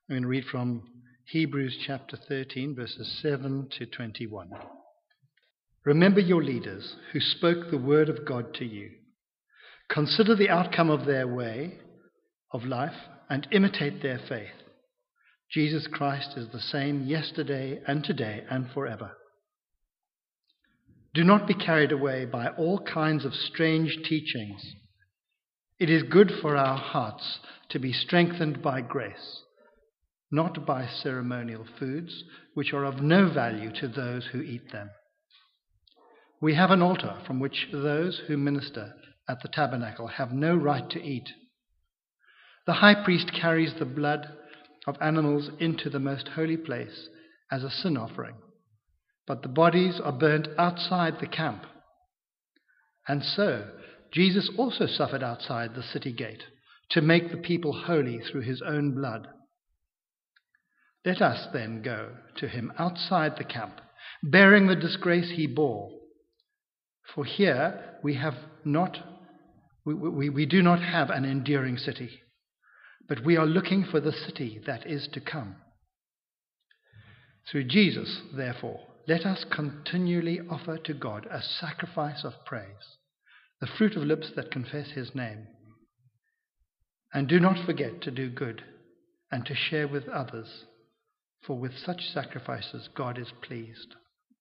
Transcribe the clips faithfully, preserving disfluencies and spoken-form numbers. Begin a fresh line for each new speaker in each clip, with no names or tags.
I'm going to read from Hebrews chapter thirteen, verses seven to twenty-one. Remember your leaders who spoke the word of God to you. Consider the outcome of their way of life and imitate their faith. Jesus Christ is the same yesterday and today and forever. Do not be carried away by all kinds of strange teachings. It is good for our hearts to be strengthened by grace, not by ceremonial foods, which are of no value to those who eat them. We have an altar from which those who minister at the tabernacle have no right to eat. The high priest carries the blood of animals into the most holy place as a sin offering, but the bodies are burnt outside the camp. And so, Jesus also suffered outside the city gate to make the people holy through his own blood. Let us then go to him outside the camp, bearing the disgrace he bore. For here we have not, we, we, we do not have an enduring city, but we are looking for the city that is to come. Through Jesus, therefore, let us continually offer to God a sacrifice of praise, the fruit of lips that confess his name. And do not forget to do good and to share with others, for with such sacrifices God is pleased.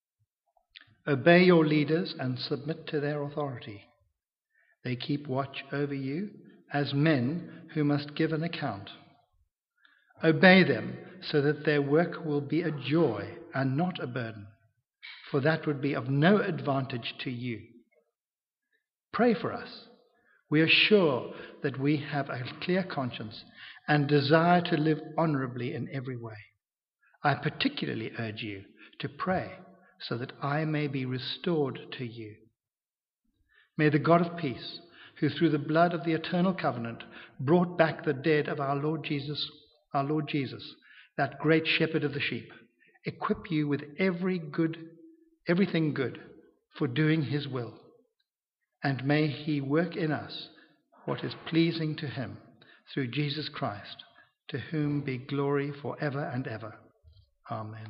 Obey your leaders and submit to their authority. They keep watch over you as men who must give an account. Obey them so that their work will be a joy and not a burden, for that would be of no advantage to you. Pray for us. We are sure that we have a clear conscience and desire to live honorably in every way. I particularly urge you to pray so that I may be restored to you. May the God of peace, who through the blood of the eternal covenant brought back the dead of our Lord Jesus, our Lord Jesus, that great shepherd of the sheep, equip you with every good, everything good for doing his will. And may he work in us what is pleasing to him through Jesus Christ, to whom be glory forever and ever. Amen.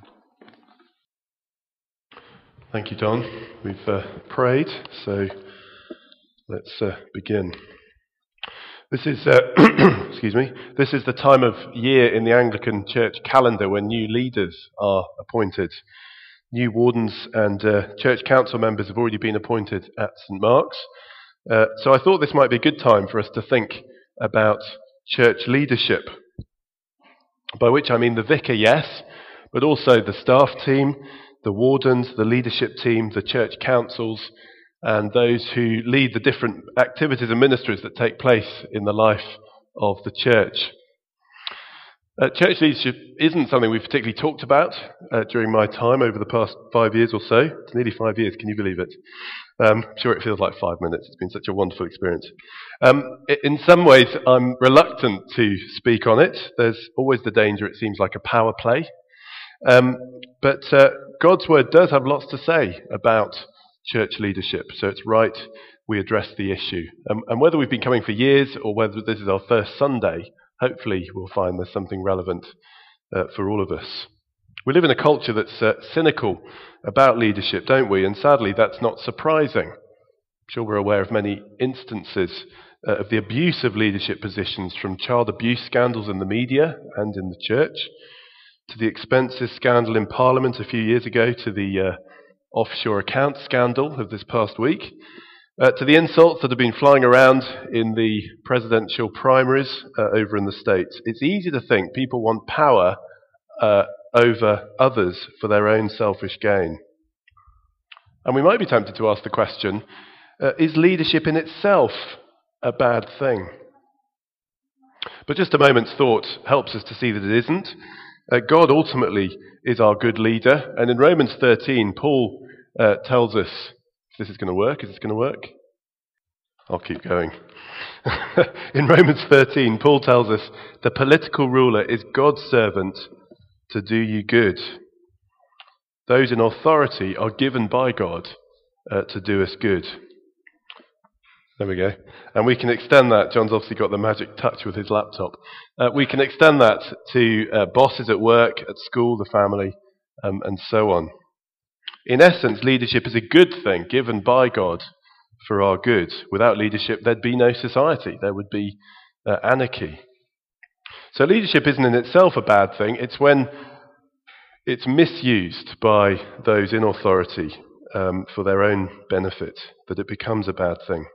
Thank you, Don. We've uh, prayed, so let's uh, begin. This is, uh, excuse me, this is the time of year in the Anglican Church calendar when new leaders are appointed. New wardens and uh, church council members have already been appointed at St Mark's. Uh, so I thought this might be a good time for us to think about church leadership, by which I mean the vicar, yes, but also the staff team, the wardens, the leadership team, the church councils, and those who lead the different activities and ministries that take place in the life of the church. Uh, church leadership isn't something we've particularly talked about uh, during my time over the past five years or so. It's nearly five years, can you believe it? Um, I'm sure it feels like five minutes. It's been such a wonderful experience. Um, in some ways, I'm reluctant to speak on it. There's always the danger it seems like a power play. Um, but uh, God's word does have lots to say about church leadership, so it's right we address the issue. Um, and whether we've been coming for years or whether this is our first Sunday, hopefully we'll find there's something relevant uh, for all of us. We live in a culture that's uh, cynical about leadership, don't we? And sadly, that's not surprising. I'm sure we're aware of many instances uh, of the abuse of leadership positions, from child abuse scandals in the media and in the church, to the expenses scandal in Parliament a few years ago, to the uh, offshore account scandal of this past week, uh, to the insults that have been flying around in the presidential primaries uh, over in the States. It's easy to think people want power uh, over others for their own selfish gain. And we might be tempted to ask the question, uh, is leadership in itself a bad thing? But just a moment's thought helps us to see that it isn't. Uh, God ultimately is our good leader, and in Romans thirteen, Paul uh, tells us, if this is going to work, is this going to work? I'll keep going. In Romans thirteen, Paul tells us the political ruler is God's servant to do you good. Those in authority are given by God uh, to do us good. There we go. And we can extend that. John's obviously got the magic touch with his laptop. Uh, we can extend that to uh, bosses at work, at school, the family, um, and so on. In essence, leadership is a good thing given by God for our good. Without leadership, there'd be no society. There would be uh, anarchy. So leadership isn't in itself a bad thing. It's when it's misused by those in authority um, for their own benefit that it becomes a bad thing.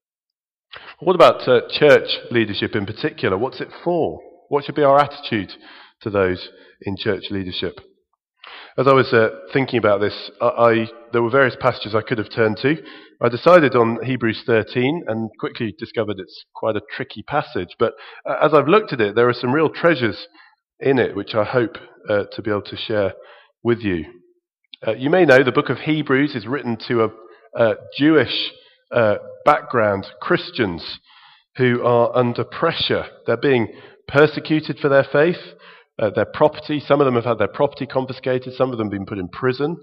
What about uh, church leadership in particular? What's it for? What should be our attitude to those in church leadership? As I was uh, thinking about this, I, I there were various passages I could have turned to. I decided on Hebrews thirteen and quickly discovered it's quite a tricky passage. But uh, as I've looked at it, there are some real treasures in it which I hope uh, to be able to share with you. Uh, you may know the book of Hebrews is written to a, a Jewish uh, background Christians who are under pressure. They're being persecuted for their faith. Uh, their property, some of them have had their property confiscated, some of them have been put in prison.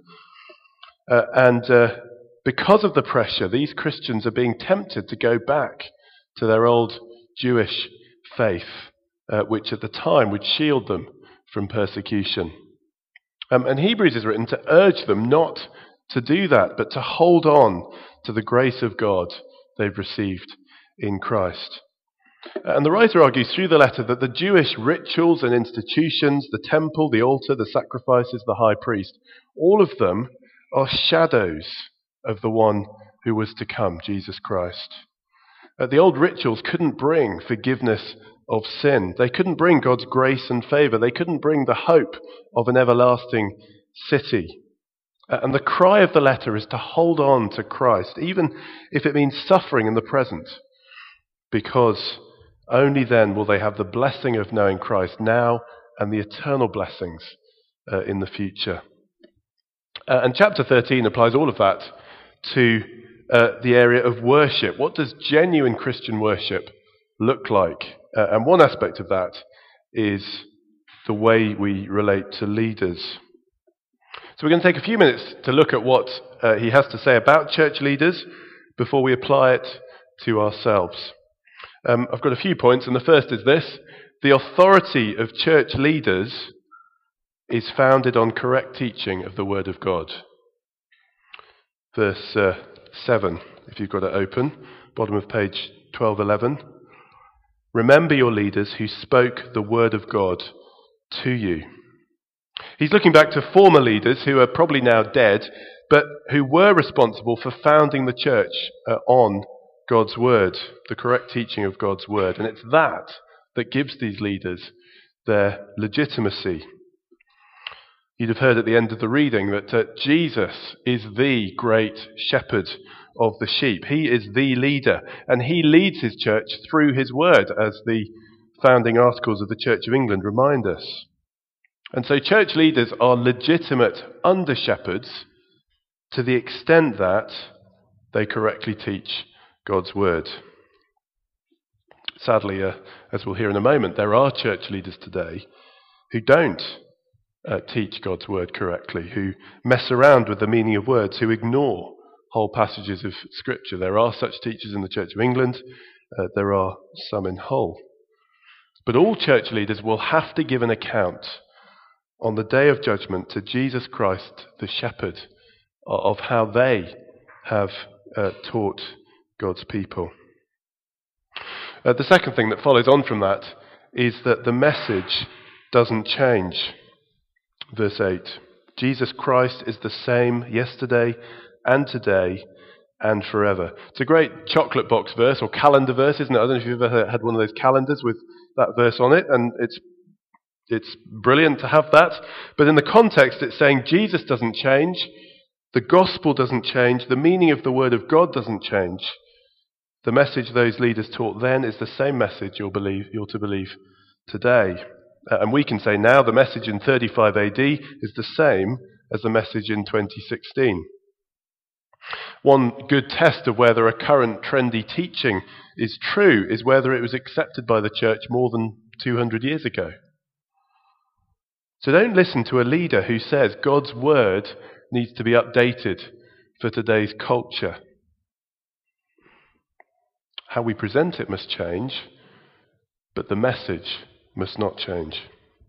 Uh, and uh, because of the pressure, these Christians are being tempted to go back to their old Jewish faith, uh, which at the time would shield them from persecution. Um, and Hebrews is written to urge them not to do that, but to hold on to the grace of God they've received in Christ. And the writer argues through the letter that the Jewish rituals and institutions, the temple, the altar, the sacrifices, the high priest, all of them are shadows of the one who was to come, Jesus Christ. Uh, the old rituals couldn't bring forgiveness of sin. They couldn't bring God's grace and favour. They couldn't bring the hope of an everlasting city. Uh, and the cry of the letter is to hold on to Christ, even if it means suffering in the present, because only then will they have the blessing of knowing Christ now and the eternal blessings uh, in the future. Uh, and chapter thirteen applies all of that to uh, the area of worship. What does genuine Christian worship look like? Uh, and one aspect of that is the way we relate to leaders. So we're going to take a few minutes to look at what uh, he has to say about church leaders before we apply it to ourselves. Um, I've got a few points, and the first is this. The authority of church leaders is founded on correct teaching of the Word of God. Verse uh, seven, if you've got it open, bottom of page twelve eleven. Remember your leaders who spoke the Word of God to you. He's looking back to former leaders who are probably now dead, but who were responsible for founding the church uh, on God's Word, the correct teaching of God's Word. And it's that that gives these leaders their legitimacy. You'd have heard at the end of the reading that uh, Jesus is the great shepherd of the sheep. He is the leader, and he leads his church through his Word, as the founding articles of the Church of England remind us. And so church leaders are legitimate under-shepherds to the extent that they correctly teach God's Word. Sadly, uh, as we'll hear in a moment, there are church leaders today who don't uh, teach God's Word correctly, who mess around with the meaning of words, who ignore whole passages of Scripture. There are such teachers in the Church of England. Uh, there are some in Hull. But all church leaders will have to give an account on the day of judgment to Jesus Christ, the shepherd, of how they have uh, taught God's people. Uh, the second thing that follows on from that is that the message doesn't change. Verse eight, Jesus Christ is the same yesterday and today and forever. It's a great chocolate box verse or calendar verse, isn't it? I don't know if you've ever had one of those calendars with that verse on it, and it's it's brilliant to have that. But in the context, it's saying Jesus doesn't change, the gospel doesn't change, the meaning of the word of God doesn't change. The message those leaders taught then is the same message you'll believe, you're to believe today. Uh, and we can say now the message in thirty-five A D is the same as the message in twenty sixteen. One good test of whether a current trendy teaching is true is whether it was accepted by the church more than two hundred years ago. So don't listen to a leader who says God's word needs to be updated for today's culture. How we present it must change, but the message must not change.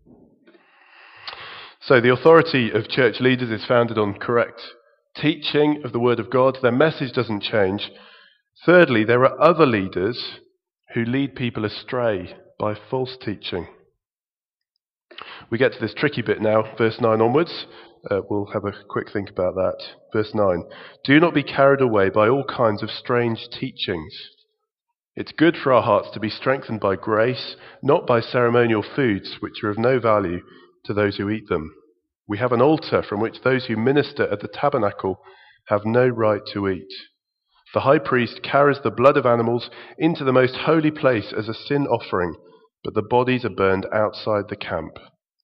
So the authority of church leaders is founded on correct teaching of the Word of God. Their message doesn't change. Thirdly, there are other leaders who lead people astray by false teaching. We get to this tricky bit now, verse nine onwards. Uh, we'll have a quick think about that. Verse nine. Do not be carried away by all kinds of strange teachings. It's good for our hearts to be strengthened by grace, not by ceremonial foods, which are of no value to those who eat them. We have an altar from which those who minister at the tabernacle have no right to eat. The high priest carries the blood of animals into the most holy place as a sin offering, but the bodies are burned outside the camp.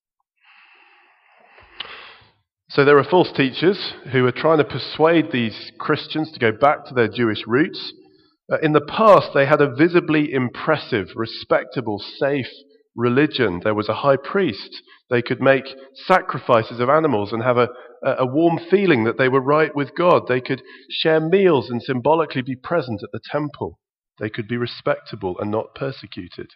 So there are false teachers who are trying to persuade these Christians to go back to their Jewish roots. Uh, in the past, they had a visibly impressive, respectable, safe religion. There was a high priest. They could make sacrifices of animals and have a, a warm feeling that they were right with God. They could share meals and symbolically be present at the temple. They could be respectable and not persecuted.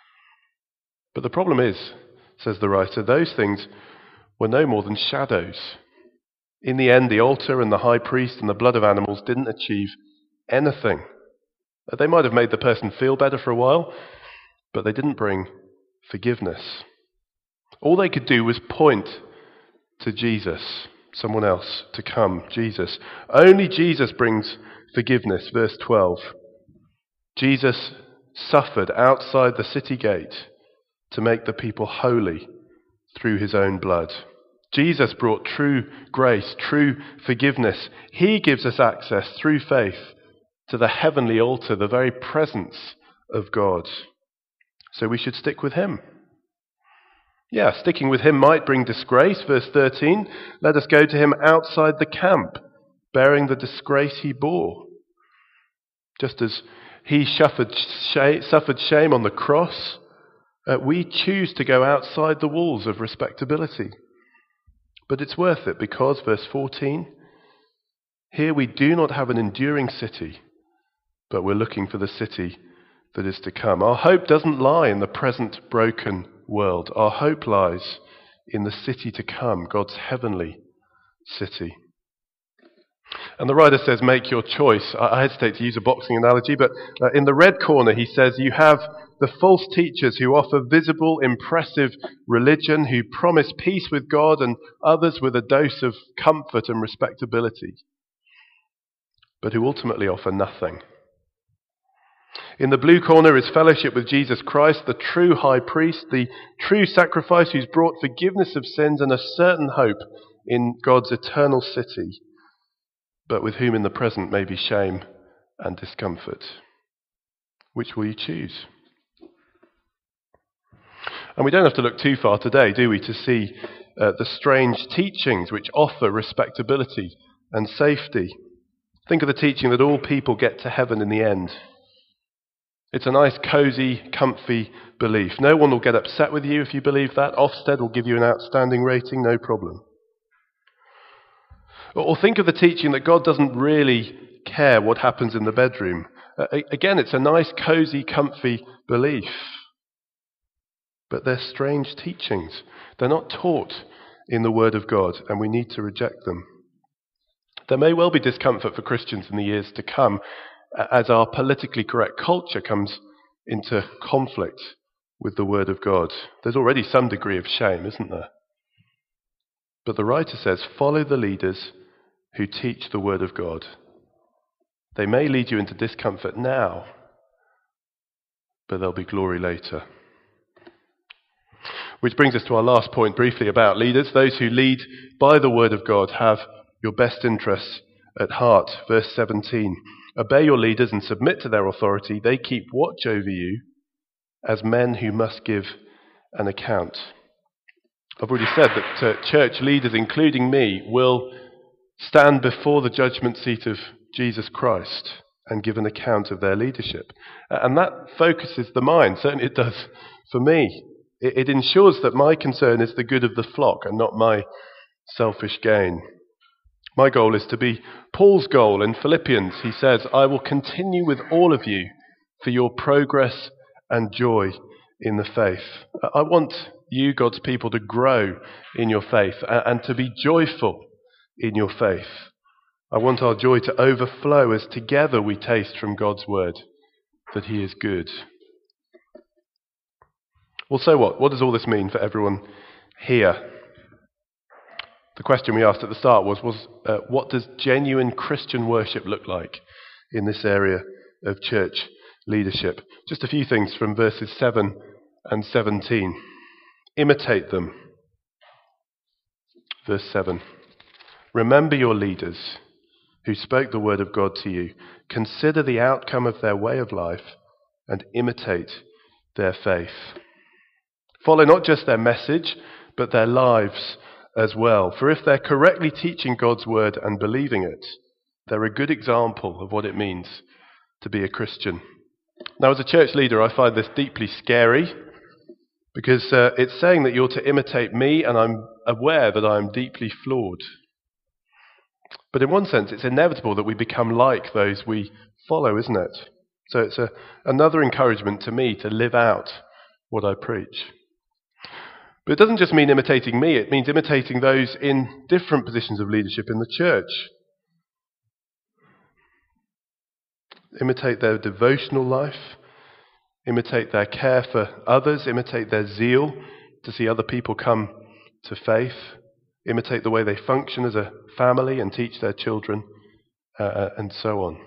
But the problem is, says the writer, those things were no more than shadows. In the end, the altar and the high priest and the blood of animals didn't achieve anything. They might have made the person feel better for a while, but they didn't bring forgiveness. All they could do was point to Jesus, someone else to come, Jesus. Only Jesus brings forgiveness. Verse twelve. Jesus suffered outside the city gate to make the people holy through his own blood. Jesus brought true grace, true forgiveness. He gives us access through faith to the heavenly altar, the very presence of God. So we should stick with him. Yeah, sticking with him might bring disgrace. Verse thirteen, let us go to him outside the camp, bearing the disgrace he bore. Just as he suffered shame on the cross, uh, we choose to go outside the walls of respectability. But it's worth it because, verse fourteen, here we do not have an enduring city, but we're looking for the city that is to come. Our hope doesn't lie in the present broken world. Our hope lies in the city to come, God's heavenly city. And the writer says, make your choice. I hesitate to use a boxing analogy, but uh, in the red corner he says, you have the false teachers who offer visible, impressive religion, who promise peace with God and others with a dose of comfort and respectability, but who ultimately offer nothing. In the blue corner is fellowship with Jesus Christ, the true high priest, the true sacrifice who's brought forgiveness of sins and a certain hope in God's eternal city, but with whom in the present may be shame and discomfort. Which will you choose? And we don't have to look too far today, do we, to see uh, the strange teachings which offer respectability and safety. Think of the teaching that all people get to heaven in the end. It's a nice, cosy, comfy belief. No one will get upset with you if you believe that. Ofsted will give you an outstanding rating, no problem. Or think of the teaching that God doesn't really care what happens in the bedroom. Uh, again, it's a nice, cosy, comfy belief. But they're strange teachings. They're not taught in the Word of God, and we need to reject them. There may well be discomfort for Christians in the years to come, as our politically correct culture comes into conflict with the Word of God. There's already some degree of shame, isn't there? But the writer says, follow the leaders who teach the Word of God. They may lead you into discomfort now, but there'll be glory later. Which brings us to our last point briefly about leaders. Those who lead by the Word of God have your best interests at heart. Verse seventeen. Obey your leaders and submit to their authority. They keep watch over you as men who must give an account. I've already said that uh, church leaders, including me, will stand before the judgment seat of Jesus Christ and give an account of their leadership. And that focuses the mind, certainly it does for me. It, it ensures that my concern is the good of the flock and not my selfish gain. My goal is to be Paul's goal in Philippians. He says, I will continue with all of you for your progress and joy in the faith. I want you, God's people, to grow in your faith and to be joyful in your faith. I want our joy to overflow as together we taste from God's word that he is good. Well, so what? What does all this mean for everyone here? The question we asked at the start was, was uh, what does genuine Christian worship look like in this area of church leadership? Just a few things from verses seven and seventeen. Imitate them. Verse seven. Remember your leaders who spoke the word of God to you. Consider the outcome of their way of life and imitate their faith. Follow not just their message, but their lives as well. For if they're correctly teaching God's word and believing it, they're a good example of what it means to be a Christian. Now, as a church leader, I find this deeply scary because uh, it's saying that you're to imitate me, and I'm aware that I'm deeply flawed. But in one sense, it's inevitable that we become like those we follow, isn't it? So it's a, another encouragement to me to live out what I preach. But it doesn't just mean imitating me, it means imitating those in different positions of leadership in the church. Imitate their devotional life, imitate their care for others, imitate their zeal to see other people come to faith, imitate the way they function as a family and teach their children, uh, and so on.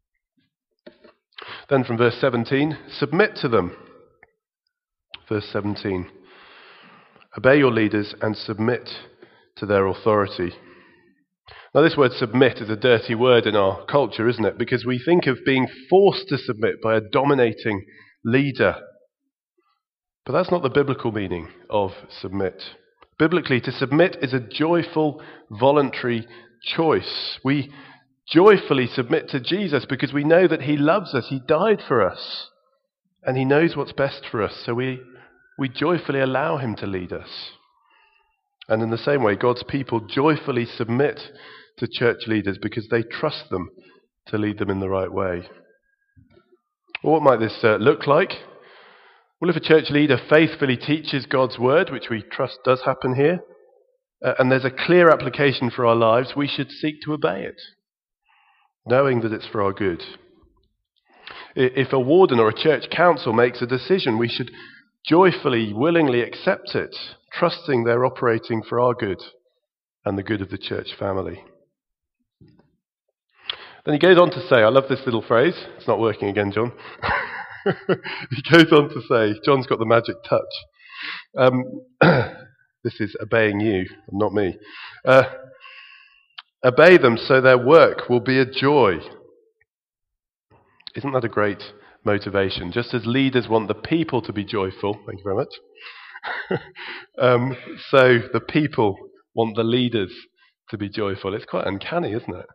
Then from verse seventeen, submit to them. Verse seventeen. Obey your leaders and submit to their authority. Now, this word submit is a dirty word in our culture, isn't it? Because we think of being forced to submit by a dominating leader. But that's not the biblical meaning of submit. Biblically, to submit is a joyful, voluntary choice. We joyfully submit to Jesus because we know that he loves us, he died for us, and he knows what's best for us. So we We joyfully allow him to lead us. And in the same way, God's people joyfully submit to church leaders because they trust them to lead them in the right way. Well, what might this uh, look like? Well, if a church leader faithfully teaches God's word, which we trust does happen here, uh, and there's a clear application for our lives, we should seek to obey it, knowing that it's for our good. If a warden or a church council makes a decision, we should joyfully, willingly accept it, trusting they're operating for our good and the good of the church family. Then he goes on to say, I love this little phrase. It's not working again, John. He goes on to say, John's got the magic touch. Um, this is obeying you, not me. Uh, obey them so their work will be a joy. Isn't that a great motivation? Just as leaders want the people to be joyful, thank you very much, um, so the people want the leaders to be joyful. It's quite uncanny, isn't it?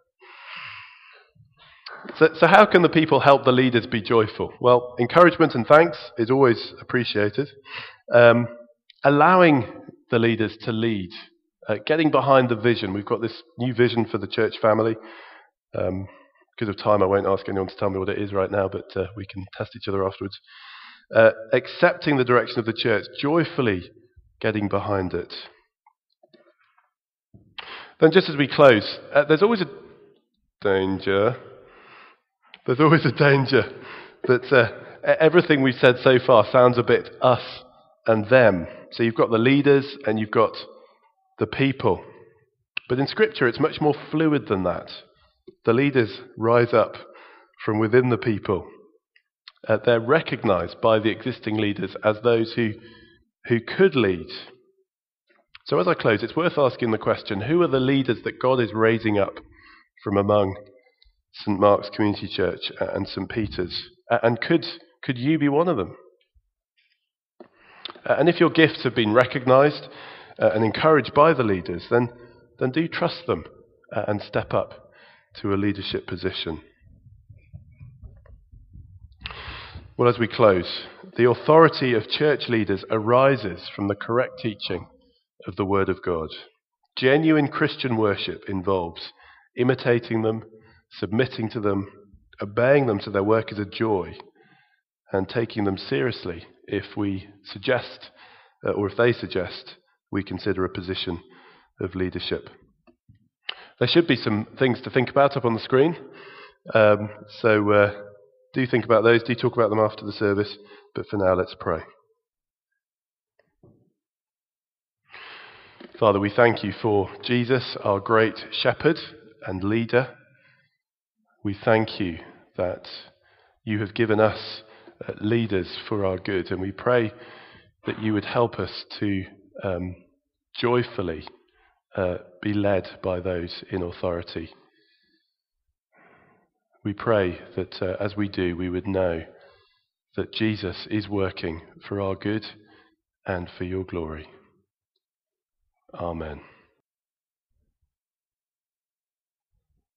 So, so how can the people help the leaders be joyful? Well, encouragement and thanks is always appreciated. Um, allowing the leaders to lead, uh, getting behind the vision. We've got this new vision for the church family. Um, Because of time, I won't ask anyone to tell me what it is right now, but uh, we can test each other afterwards. Uh, accepting the direction of the church, joyfully getting behind it. Then just as we close, uh, there's always a danger. There's always a danger that uh, everything we've said so far sounds a bit us and them. So you've got the leaders and you've got the people. But in Scripture, it's much more fluid than that. The leaders rise up from within the people. Uh, they're recognized by the existing leaders as those who, who could lead. So as I close, it's worth asking the question, who are the leaders that God is raising up from among Saint Mark's Community Church and Saint Peter's? And could, could you be one of them? Uh, and if your gifts have been recognized uh, and encouraged by the leaders, then, then do trust them uh, and step up to a leadership position. Well, as we close, the authority of church leaders arises from the correct teaching of the Word of God. Genuine Christian worship involves imitating them, submitting to them, obeying them so their work is a joy, and taking them seriously if we suggest, uh, or if they suggest, we consider a position of leadership. There should be some things to think about up on the screen, um, so uh, do think about those, do talk about them after the service, but for now let's pray. Father, we thank you for Jesus, our great shepherd and leader. We thank you that you have given us uh, leaders for our good, and we pray that you would help us to um, joyfully uh, be led by those in authority. We pray that uh, as we do, we would know that Jesus is working for our good and for your glory. Amen.